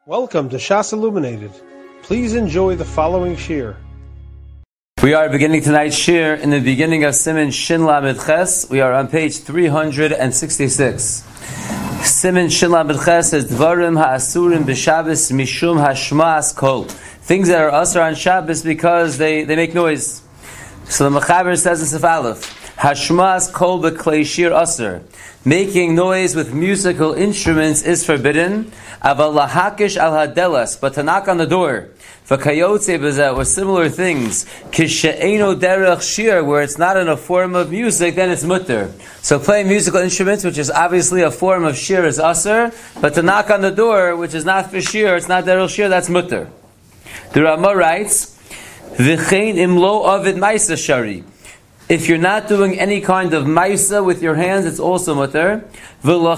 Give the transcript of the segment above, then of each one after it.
Welcome to Shas Illuminated. Please enjoy the following shir. We are beginning tonight's shir in the beginning of Siman Shin Lamed Ches. We are on page 366. Siman Shin Lamed Ches says Dvarim ha'asurim b'Shabbos mishum hashmas kol. Things that are asur on Shabbos because they make noise. So the Mechaber says in Sif Aleph, Hashmas kol b'klei shir asur. Making noise with musical instruments is forbidden. Aval lahakish al hadelas, but to knock on the door, v'kayotze b'zeh, or similar things, kishe'eno derech shir, where it's not in a form of music, then it's mutter. So playing musical instruments, which is obviously a form of shir, is asur, but to knock on the door, which is not for shir, it's not derech shir, that's mutter. The Rama writes, v'chein imlo avid maisa shari. If you're not doing any kind of maisa with your hands, it's also mutter. Therefore,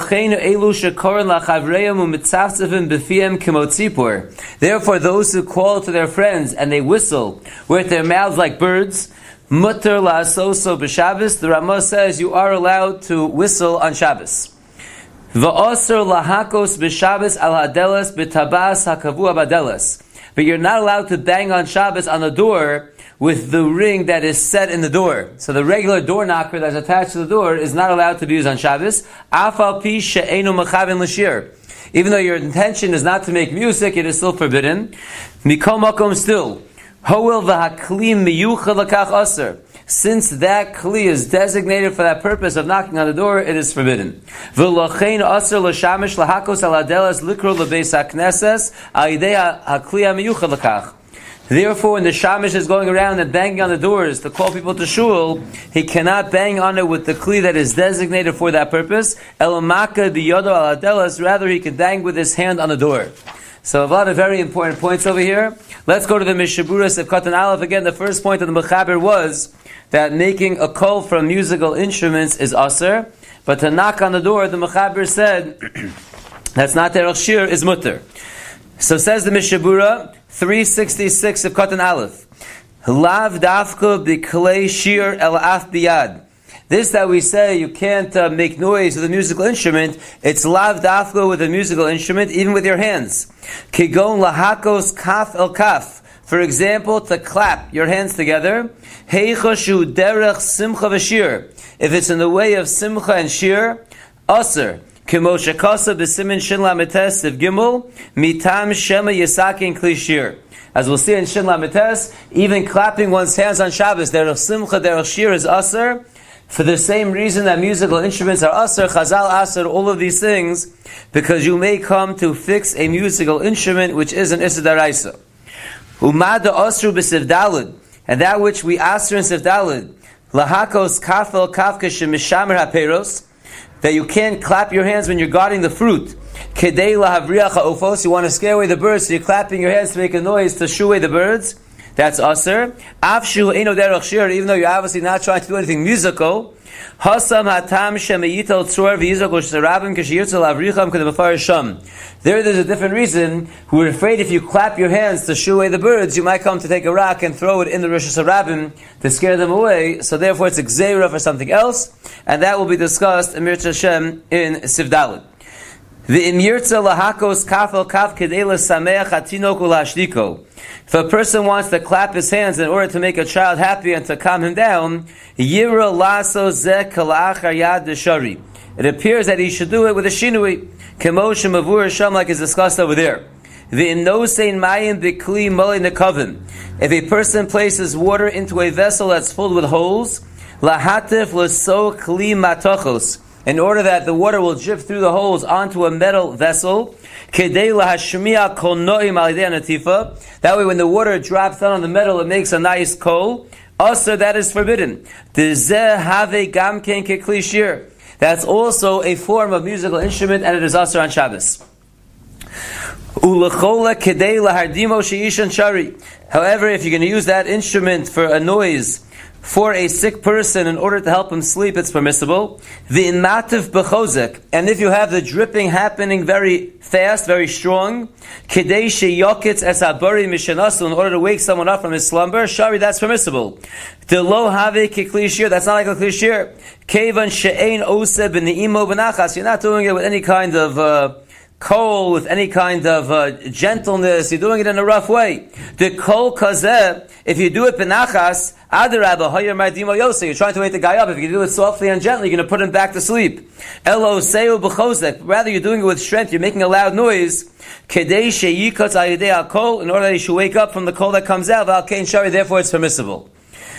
those who call to their friends and they whistle with their mouths like birds, mutter la'asoso b'Shabbos. The Ramah says you are allowed to whistle on Shabbos. V'asr lahakos b'Shabbos al hadelas b'tabas hakavua badelas. But you're not allowed to bang on Shabbos on the door with the ring that is set in the door. So the regular door knocker that's attached to the door is not allowed to be used on Shabbos. Afal pi she'enu mechaven l'shir. Even though your intention is not to make music, it is still forbidden. Mikol makom still. Ho'il v'hakli miyuchad l'kach aser. Since that kli is designated for that purpose of knocking on the door, it is forbidden. V'lochein aser l'shamish l'hakos al adelas likro l'beis ha'kneses al yidei ha'kli ha'miyuchad l'kach. Therefore, when the shamish is going around and banging on the doors to call people to shul, he cannot bang on it with the kli that is designated for that purpose. Elamaka biyodo al adelas. Rather, he can bang with his hand on the door. So, a lot of very important points over here. Let's go to the Mishaburas of Katan Aleph. Again, the first point of the Mechaber was that making a kol from musical instruments is asur, but to knock on the door, the Mechaber said that's not derech shir, is mutter. So says the Mishabura, 366 of Katan Aleph. Lav dafka b'klei shir el af biyad. This that we say you can't make noise with a musical instrument, it's lav dafka with a musical instrument, even with your hands. Kigon lahakos kaf el kaf. For example, to clap your hands together. Heichashu derech simcha v'shir. If it's in the way of simcha and shir, asur. K'moshe kasa b'simin shin lametes of gimel mitam shema yisakin kli shir. As we'll see in shin lametes, even clapping one's hands on Shabbos, derech simcha, derech shir is asur. For the same reason that musical instruments are asur, Chazal asur all of these things, because you may come to fix a musical instrument which is an issur daraisa. Umada asru b'siv dalid, and that which we asur in siv dalid, lahakos kafel kafka shemishamer haperos, that you can't clap your hands when you're guarding the fruit. Kedei lahavriach ha'ofos, you want to scare away the birds, so you're clapping your hands to make a noise to shoo away the birds. That's asur. Afshu eino derech shir, even though you're obviously not trying to do anything musical. Hasam hatam shemeyital tzor v'yizok l'sharabim k'shiyirtzel avricham k'demafar sham. There's a different reason. We're afraid if you clap your hands to shoo away the birds, you might come to take a rock and throw it in the Rosh Hashanah to scare them away. So therefore it's a gzeira for something else, and that will be discussed in Mirza Hashem in Sif Daled. The imirtza lahakos kafel kaf kedei l'sameach hatinok u'lashdiko. If a person wants to clap his hands in order to make a child happy and to calm him down, yira laso zeh kalachar yad deshari. It appears that he should do it with a shinui, kemoshe mavur sham, like is discussed over there. The inosein mayim bikli molei nekavim. If a person places water into a vessel that's filled with holes, lahatif l'so kli matochos, in order that the water will drip through the holes onto a metal vessel. That way when the water drops down on the metal, it makes a nice kol. Also, that is forbidden. That's also a form of musical instrument, and it is also on Shabbos. However, if you're going to use that instrument for a noise for a sick person in order to help him sleep, it's permissible. The inativ b'chozek, and if you have the dripping happening very fast, very strong, kedei sheyokitz es habari mishanasu, in order to wake someone up from his slumber, shari, that's permissible. The lo have kikli shir, that's not like a kli shir. Kevan she'ein ose b'neimo b'nachas, you're not doing it with any kind of kol with any kind of gentleness, you're doing it in a rough way. The kol kazeh, if you do it benachas, adarabah hayir mardimo yoseh, you're trying to wake the guy up. If you do it softly and gently, you're going to put him back to sleep. Elo seu b'chozek, rather you're doing it with strength, you're making a loud noise. Kedei sheyikotz al yedei kol, in order that he should wake up from the kol that comes out. V'al kein shari, therefore it's permissible.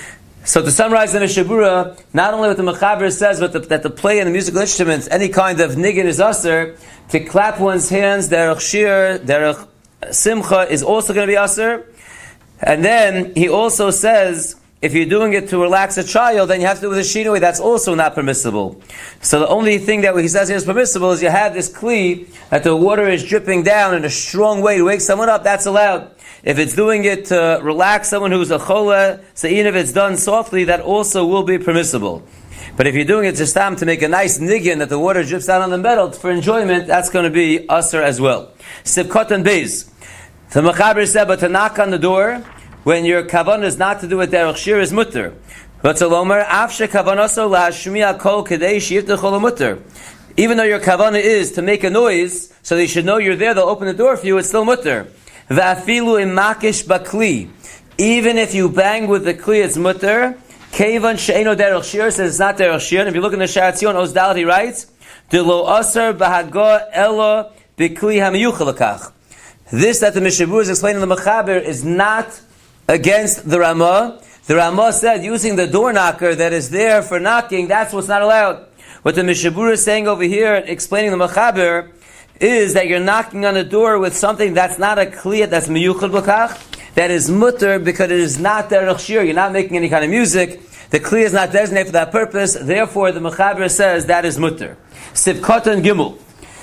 So to summarize the Mishnah Berurah, not only what the Mechaber says, but that the play and the musical instruments, any kind of niggin is aser, to clap one's hands, derech shir, derech simcha, is also going to be aser. And then he also says, if you're doing it to relax a child, then you have to do it with a shinui, that's also not permissible. So the only thing that he says here is permissible is you have this kli, that the water is dripping down in a strong way to wake someone up, that's allowed. If it's doing it to relax someone who's a chola, so even if it's done softly, that also will be permissible. But if you're doing it just to make a nice niggin that the water drips down on the metal for enjoyment, that's going to be asr as well. Sivkot and Beis. The Mechaber said, but to knock on the door, when your kavanah is not to do it derech shir is mutter. But Lomer, afshe kavanaso lahashmiya kol kedei shiyivtechol mutter. Even though your kavanah is to make a noise, so they should know you're there, they'll open the door for you, it's still mutter. Va'afilu imakish bakli. Even if you bang with the kli, it's mutter. Kevan she'eno derech shir, says it's not derech shir. And if you look in the Sharatzion, Ozdal, he writes, De lo asar bahaga elo bikli hamiyuchel lakach. This that the Mishnah Berurah is explaining in the Mechaber is not against the Ramah. The Ramah said using the door knocker that is there for knocking, that's what's not allowed. What the Mishnah Berurah is saying over here, explaining the Mechaber, is that you're knocking on the door with something that's not a kliyat, that's miyuchad b'kach, that is mutter because it is not derech shir. You're not making any kind of music. The kliyat is not designated for that purpose. Therefore, the Mechaber says that is mutter. Sivkot and Gimel.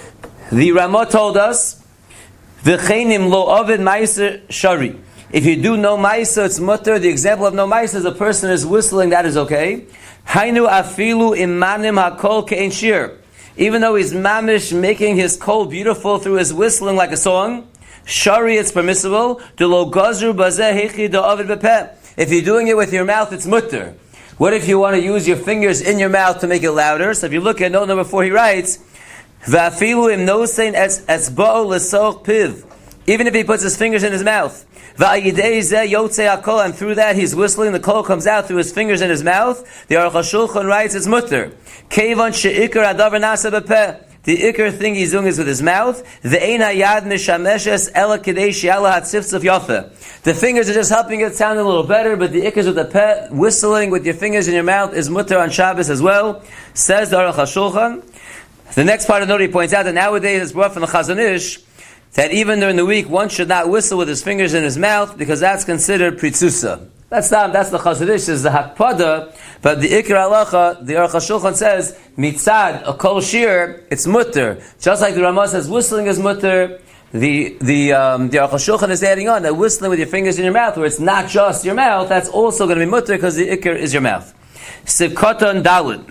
The Ramah told us, v'cheinim lo ovid ma'aser shari. If you do no ma'aser, it's mutter. The example of no ma'aser is a person is whistling, that is okay. Hainu afilu imanim hakol ke'en shir. Even though he's mamish making his kol beautiful through his whistling like a song, shari it's permissible. If you're doing it with your mouth, it's mutter. What if you want to use your fingers in your mouth to make it louder? So if you look at note number 4, he writes, even if he puts his fingers in his mouth, and through that he's whistling, the kol comes out through his fingers in his mouth, the Aruch HaShulchan writes it's mutter. The ikar thing he's doing is with his mouth. The fingers are just helping it sound a little better, but the ikar is with the peh. Whistling with your fingers in your mouth is mutter on Shabbos as well, says the Aruch HaShulchan. The next part of the note he points out that nowadays it's brought from the Chazon Ish that even during the week one should not whistle with his fingers in his mouth because that's considered pritzusa. That's the Chazon Ish, is the hakpada, but the ikar halacha, the Aruch HaShulchan says mitzad a kol shir, it's mutter. Just like the Ramah says whistling is mutter, the Aruch HaShulchan is adding on that whistling with your fingers in your mouth, where it's not just your mouth, that's also going to be mutter because the ikar is your mouth. Sivkatan Dalid.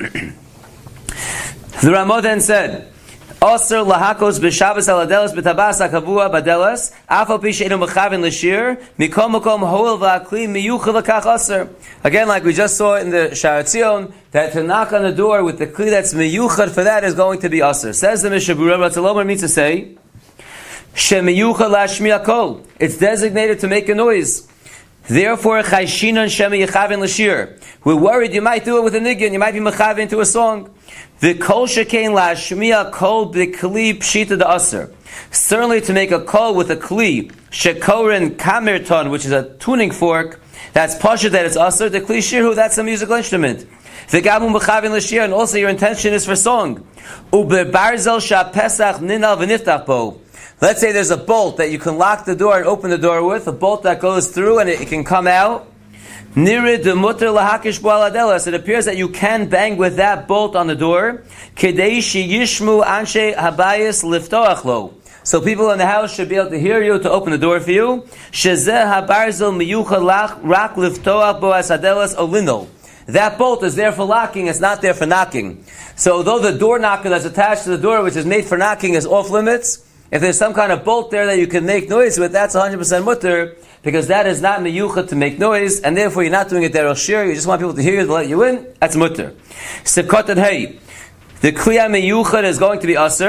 The Ramah then said, Osir lahakos b'Shabbos aladelas b'tabas hakavua badelas afal pi she'enu mechavin l'shir mikom makom hoel v'akli miyuchel l'kach osir. Again, like we just saw in the Sharatzion, that to knock on the door with the kli that's miyuchel for that is going to be osir. Says the Mishnah Berurah, but Tzalomer means to say shemiyuchel lashmiya kol. It's designated to make a noise. Therefore, chayshinon shemi yechavin l'shir. We're worried you might do it with a niggin, you might be mechavin to a song. The kol shekein lashmiya kol b'kli pshita da aser. Certainly to make a kol with a kli shekorin kamerton, which is a tuning fork, that's pasha that it's aser. The kli shirhu, that's a musical instrument. The gabu mechavin l'shir, and also your intention is for song. Ube barzel sha pesach ninal v'niftach bo. Let's say there's a bolt that you can lock the door and open the door with, a bolt that goes through and it can come out. Nirid mutter lahakish bo'aladelas. It appears that you can bang with that bolt on the door. Kedei sheyishmu anshe habayis liftoach lo. So people in the house should be able to hear you, to open the door for you. Shezeh habarzel miyucha rak liftoach bo'asadelas olino. That bolt is there for locking, it's not there for knocking. So although the door knocker that's attached to the door, which is made for knocking, is off limits, if there's some kind of bolt there that you can make noise with, that's 100% mutter, because that is not miyuchad to make noise, and therefore you're not doing it derech shir, you just want people to hear you, to let you in, that's mutter. Sivkot and hey, the kliya miyuchad is going to be aser,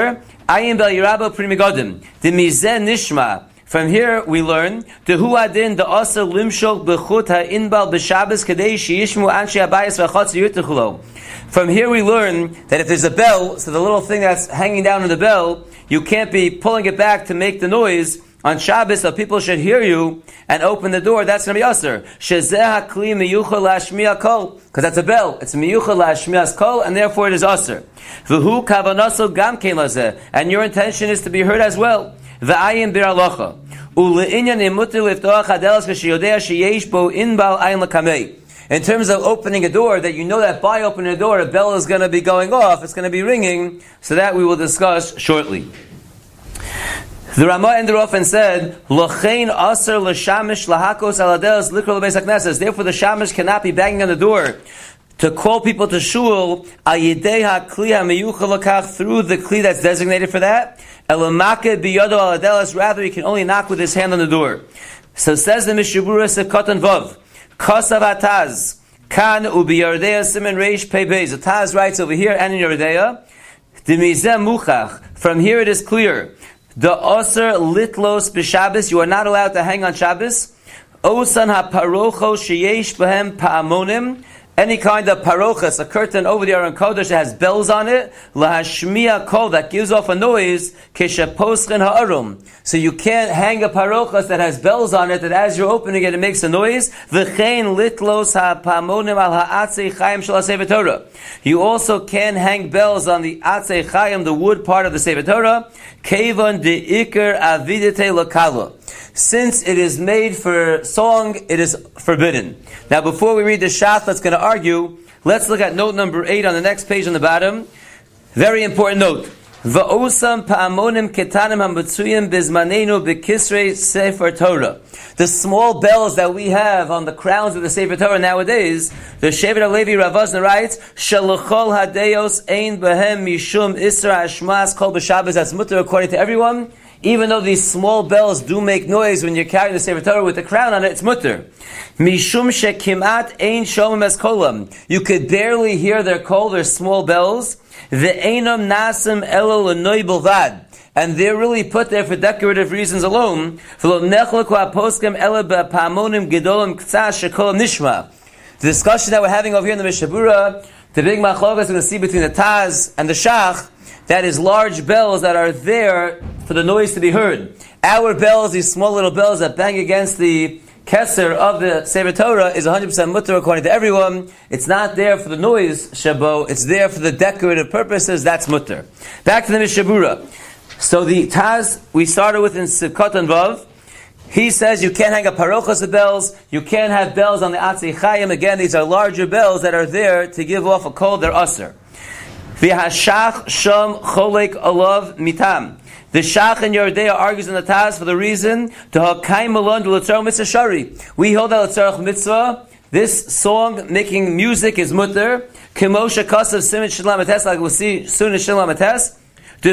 Ayin bel yirabo primigodim. The mizeh nishma. From here we learn the hu adin the aser limshok bechut ha'inbal b'Shabbos kadei sheyishmu anshe habayis v'chotz yirtuchulo. From here we learn that if there's a bell, so the little thing that's hanging down in the bell, you can't be pulling it back to make the noise on Shabbos, so people should hear you and open the door. That's going to be aser. Shezeh hakli miyuchal lashmiya kol, because that's a bell. It's miyuchal lashmiya's kol, and therefore it is aser. V'hu kavanaso gam kein lazeh, and your intention is to be heard as well. V'ayin bir alocha. U'le'inyan imutir liftoach hadelas v'sheyodea sheyesh bo inbal ayin l'kamei. In terms of opening a door, that you know that by opening a door, a bell is going to be going off, it's going to be ringing, so that we will discuss shortly. The Rama ended off and said, "Lochein aser l'shamish lahakos aladelas likro lebeis hakneses." Therefore, the shamish cannot be banging on the door to call people to shul al yidei hakli hamiyuchal lakach, through the kli that's designated for that. Elamake biyado aladelas. Rather, he can only knock with his hand on the door. So says the Mishabura Sekatan Vav, Kosav Ataz Kan ubiyardea simen reish pei beis. Ataz writes over here and in Yardea, Demizeh muchach. From here it is clear. The Oser litlos b'Shabbos, you are not allowed to hang on Shabbos. Osan ha-parocho sheyesh b'hem pa'amonim, any kind of parochas, a curtain over the Aron Kodesh that has bells on it, lahashmiya kol, that gives off a noise, kesheposchen ha'arum. So you can't hang a parochas that has bells on it, that as you're opening it, it makes a noise. V'chein litlos ha'pamonim al ha'atzei chayim shel ha'sefer Torah. You also can hang bells on the atzei chayim, the wood part of the Sefer Torah. Kevon de ikar avidete lakala. Since it is made for song, it is forbidden. Now, before we read the Shach that's going to argue, let's look at note number 8 on the next page on the bottom. Very important note. Va'osam pa'amonim ketanim ha'metzuyim bizmanenu b'kisrei Sefer Torah. The small bells that we have on the crowns of the Sefer Torah nowadays, the Shevet HaLevi Rav Wosner writes, Shalachol hadeos ein behem mishum isra hashmas kol b'Shabbos. That's mutter according to everyone. Even though these small bells do make noise when you're carrying the Sefer Torah with the crown on it, it's mutter. Mishum shekimat ein shomim es kolam. You could barely hear their kol, their small bells. Ve'enam nasim elo l'noi bilvad. And they're really put there for decorative reasons alone. The discussion that we're having over here in the Mishabura, the big machlokas we're going to see between the Taz and the Shach, that is large bells that are there for the noise to be heard. Our bells, these small little bells that bang against the Keser of the Sefer Torah, is 100% mutter according to everyone. It's not there for the noise, Shabo. It's there for the decorative purposes. That's mutter. Back to the Mishabura. So the Taz we started with in Sivkot and Vav, he says you can't hang a parochas of bells, you can't have bells on the Atzei Chayim. Again, these are larger bells that are there to give off a kol, they're aser. V'hashach sham cholek alav mitam. The Shach in Yordea argues in the Taz for the reason to hakaim malon to l'tzarech mitzvah shari. We hold that l'tzarech mitzvah, this song, making music, is mutter. K'moshe kasav simin shalom ates, like we'll see soon in shalom ates. The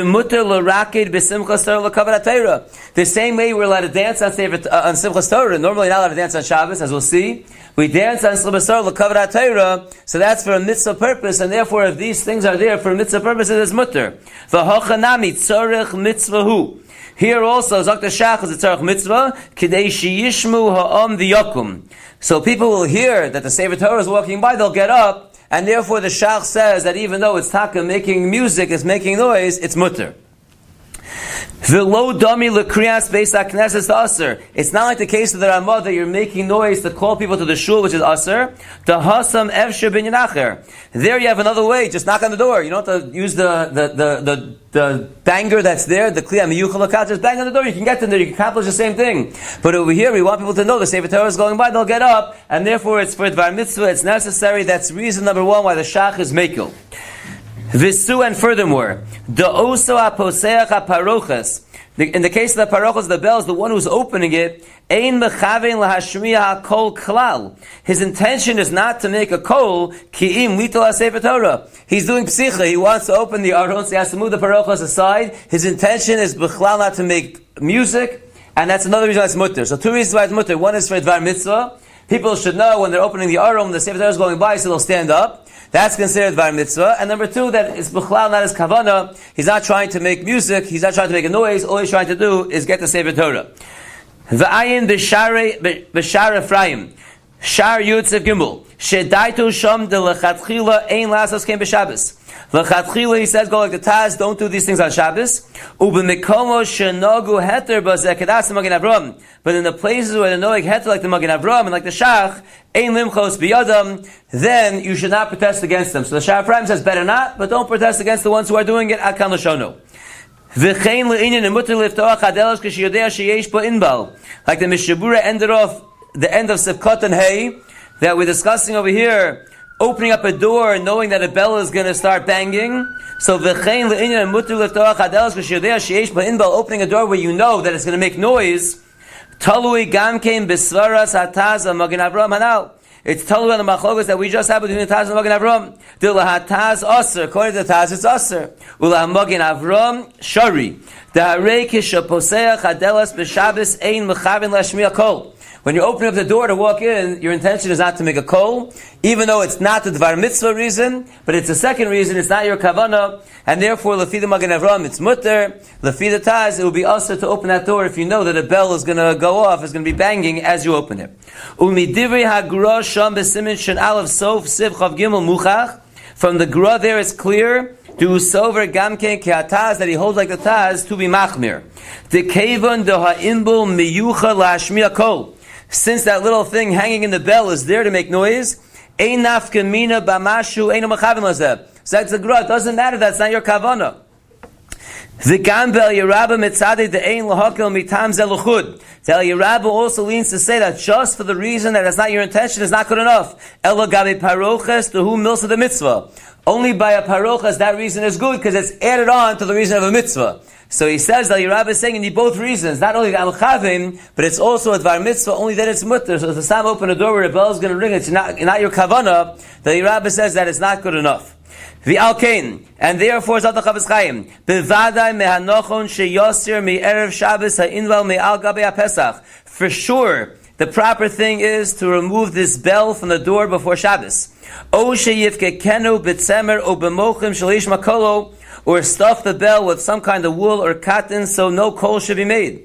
same way we're allowed to dance on Simchas Torah. Normally not allowed to dance on Shabbos, as we'll see. We dance on Simchas Torah l'kavod Torah, so that's for a mitzvah purpose, and therefore if these things are there for mitzvah purposes, it's mutter. V'hochanami tzorech mitzvahu. Here also, Zakta Shach is a tzorech mitzvah, k'dei sheyishmu ha'am v'yakum. So people will hear that the Sefer Torah is walking by, they'll get up, and therefore the Shach says that even though it's taka making music, it's making noise, it's mutter. V'lo dami l'kriyas beis hakneses aser. It's not like the case of the Ramah that you're making noise to call people to the shul, which is aser. The hasam efsher binyan acher. There you have another way. Just knock on the door. You don't have to use the banger that's there, the kliyah miyuchal lakat. Just bang on the door. You can get in there. You can accomplish the same thing. But over here, we want people to know the Sefer Torah is going by. They'll get up, and therefore it's for dvar mitzvah. It's necessary. That's reason number one why the Shach is mekel. Visu, and furthermore, the oso aposeach aparochas. In the case of the parochas, the bells, the one who's opening it, ein mechavein lahashmiya hakol klal. His intention is not to make a kol ki'im litol Sefer Torah. He's doing psicha. He wants to open the aron, so he has to move the parochas aside. His intention is b'chlal not to make music, and that's another reason why it's mutter. So two reasons why it's mutter. One is for dvar mitzvah. People should know when they're opening the aron, the Sefer Torah is going by, so they'll stand up. That's considered Dvar Mitzvah. And number two, that it's B'chlal, not his Kavanah. He's not trying to make music. He's not trying to make a noise. All he's trying to do is get the Sefer Torah. V'ayin b'shar Ephraim. Shar Yutzev Gimel. Shedaitu sham de lechatchila ein lasas kem b'Shabbos. Lechatchila, he says, go like the Taz, don't do these things on Shabbos. Ubemikomo shenogu heter b'zeh kedas the Magen Avram. But in the places where the noeg heter like the Magen Avram and like the Shach, ein limchos biyadam, then you should not protest against them. So the Shar Ephraim says, better not, but don't protest against the ones who are doing it. Akan l'shono. V'chein le'inyan emuter liftoach adelash k'shiyodea sheyesh bo inbal. Like the Mishabura ended off the end of Sivkot and Hay, that we're discussing over here, opening up a door knowing that a bell is going to start banging. So v'chein le'inyan emuter liftoach adelash k'shiyodea sheyesh bo inbal, opening a door where you know that it's going to make noise. Talui gamkein b'svaras hataz Magen Avram hanal. It's talui on the machlokas that we just have between the Taz and Magen Avram. Dila hataz aser. According to the Taz, it's aser. Ula Magen Avram shari. Da'arei kishaposeach hadelas b'Shabbos ein mechavin lashmiya kol. When you open up the door to walk in, your intention is not to make a kol, even though it's not the Dvar Mitzvah reason, but it's the second reason, it's not your kavanah, and therefore, Lefi the Magen Avram, it's mutter. Lefi the Taz, it will be also to open that door if you know that a bell is going to go off, is going to be banging as you open it. Umidivri hagra sham b'simin shen alav sof siv chav gimel muchach. From the gra there it's clear, do sover gamken ke'ataz, that he holds like the Taz, to be machmir. De kevon de ha'imbul miyucha lashmiya kol. Since that little thing hanging in the bell is there to make noise, ein nafka mina b'mashu eino machavin lazeh. So that's the gra. It doesn't matter. That's not your kavanah. The gambel Yerabba mitzadeh the ein lahakel mitam zeluchud. The Yerabba also leans to say that just for the reason that it's not your intention is not good enough. Elo gabi paroches to whom milsa the mitzvah. Only by a paroches that reason is good because it's added on to the reason of a mitzvah. So he says that Yerabba is saying you need both reasons, not only the al-chavim, but it's also a dvar mitzvah, only that it's mutter. So if the Sam open a door where a bell is going to ring, it's not your kavanah, the Yerabba says that it's not good enough. The alkain, and therefore Zat Chavetz Chaim, bevadai mehanochon sheyosir me'erev Shabbos ha'inval me'al gabei ha'Pesach. For sure, the proper thing is to remove this bell from the door before Shabbos. O sheyivkekenu b'tzemer o b'mochim shalish makolo, or stuff the bell with some kind of wool or cotton so no coal should be made.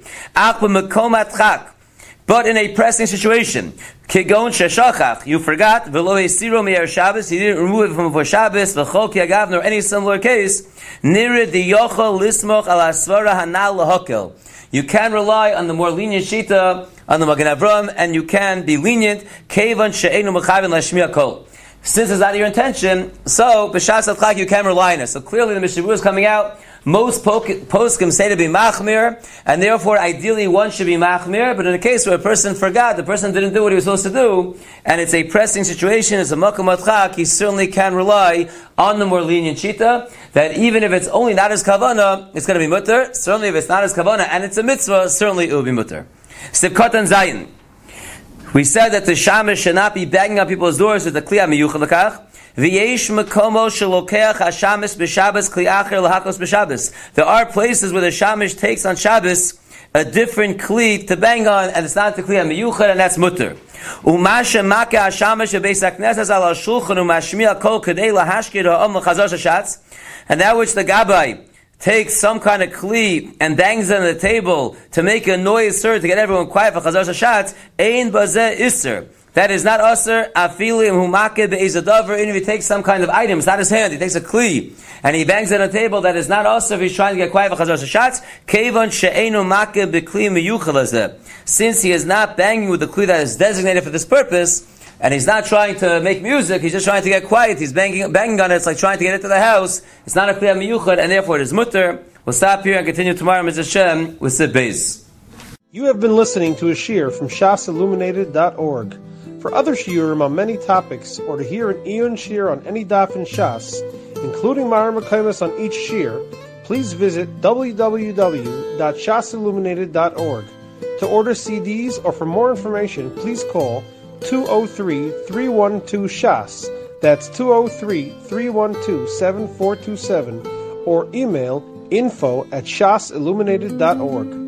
But in a pressing situation, Kigon sheshachach, you forgot, v'lo esiro me'er Shabbos, he didn't remove it from before Shabbos, v'chol ki agav, nor any similar case, nira diyochol lismoch al asvara hanal lahokel. You can rely on the more lenient shita, on the Magen Avram, and you can be lenient, kevan she'enu mechavin lashmiya kol. Since it's not your intention, so b'shas adchak you can rely on it. So clearly the Mishnah is coming out. Most poskim say to be machmir, and therefore ideally one should be machmir. But in a case where a person forgot, the person didn't do what he was supposed to do, and it's a pressing situation, it's a makom adchak, he certainly can rely on the more lenient shita, that even if it's only not his kavanah, it's going to be mutter. Certainly if it's not his kavanah and it's a mitzvah, certainly it will be mutter. Sivkot and Zayin. We said that the shamish should not be banging on people's doors with the kliya miyuchad l'kach. V'yesh mekomo shelokeach hashamis b'Shabbos kli acher lahakos b'Shabbos. There are places where the shamish takes on Shabbos a different kli to bang on, and it's not the kliya miyuchad, and that's mutter. Umashe make hashamish beis hakneses al shulchan umashmiya kol kadei lahashkir ha'om l'chazar shashatz. And that which the gabbai takes some kind of kli and bangs it on the table to make a noise, sir, to get everyone quiet for chazar shashatz, ein bazeh iser. That is not aser, afilim humake be'ezadavar, even if he takes some kind of item, it's not his hand, he takes a kli, and he bangs it on a table, that is not aser if he's trying to get quiet for chazar shashatz, kevan she'enu make be'kli miyuchal hazeh. Since he is not banging with the kli that is designated for this purpose, and he's not trying to make music, he's just trying to get quiet, he's banging on it, it's like trying to get into the house, it's not a kliya miyuchad, and therefore it is mutter. We'll stop here and continue tomorrow, Mr. Hashem, with Sib Beis. You have been listening to a shiur from shasilluminated.org. For other shiurim on many topics, or to hear an Eon shiur on any daf in Shas, including Mareh Mekomos on each shiur, please visit www.shasilluminated.org. To order CDs or for more information, please call 203-312-SHAS. That's 203-312-7427, or email info@shasilluminated.org.